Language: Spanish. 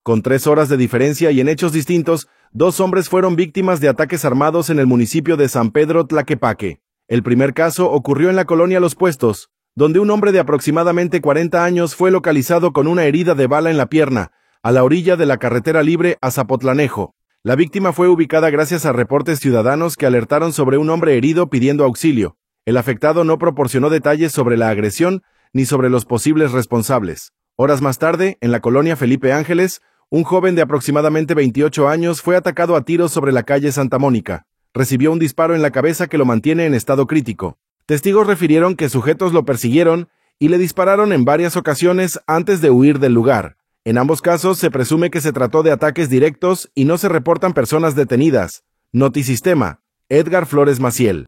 Con 3 horas de diferencia y en hechos distintos, 2 hombres fueron víctimas de ataques armados en el municipio de San Pedro Tlaquepaque. El primer caso ocurrió en la colonia Los Puestos, donde un hombre de aproximadamente 40 años fue localizado con una herida de bala en la pierna, a la orilla de la carretera libre a Zapotlanejo. La víctima fue ubicada gracias a reportes ciudadanos que alertaron sobre un hombre herido pidiendo auxilio. El afectado no proporcionó detalles sobre la agresión ni sobre los posibles responsables. Horas más tarde, en la colonia Felipe Ángeles, un joven de aproximadamente 28 años fue atacado a tiros sobre la calle Santa Mónica. Recibió un disparo en la cabeza que lo mantiene en estado crítico. Testigos refirieron que sujetos lo persiguieron y le dispararon en varias ocasiones antes de huir del lugar. En ambos casos se presume que se trató de ataques directos y no se reportan personas detenidas. Notisistema, Edgar Flores Maciel.